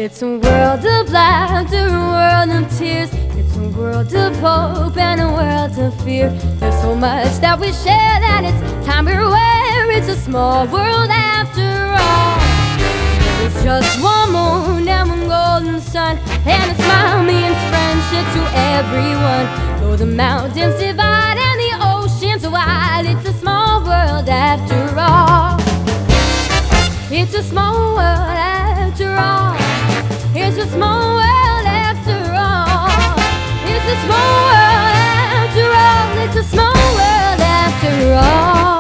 It's a world of laughter, a world of tears. It's a world of hope and a world of fear. There's so much that we share that it's time we're aware. It's a small world after all. It's just one moon and one golden sun, and a smile means friendship to everyone. Though the mountains divide and the oceans are wide, it's a small world after all. It's a small world after all. It's a small world after all. It's a small world after all. It's a small world after all.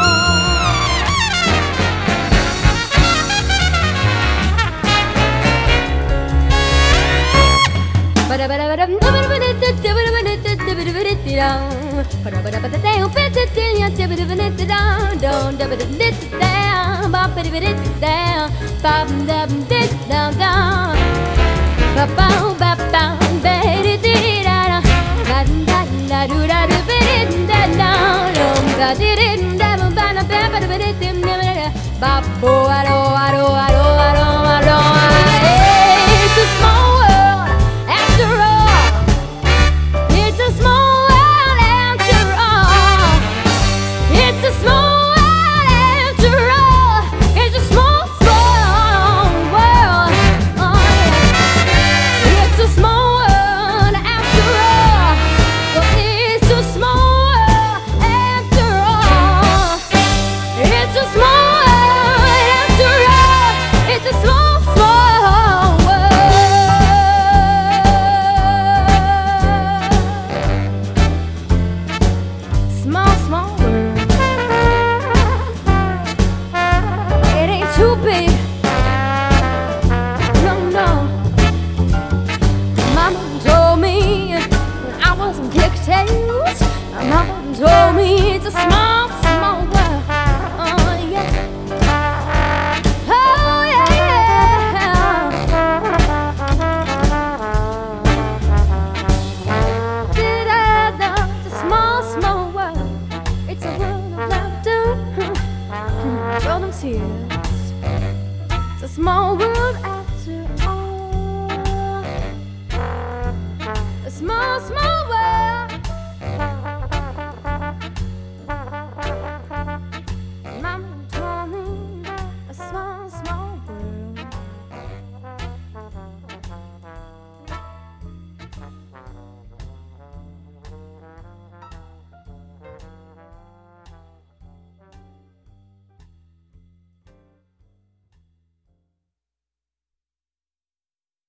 It's a small world after all. It's a small world after all. It's a small world after all. It's a small, small world. Oh, yeah. It's a small world after all. Oh, it's a small world after all. It's a small world after all. It's a small, small world. Small, small world. It ain't too big. No, no. Mama told me when I was on kicktails. Mama told me it's a small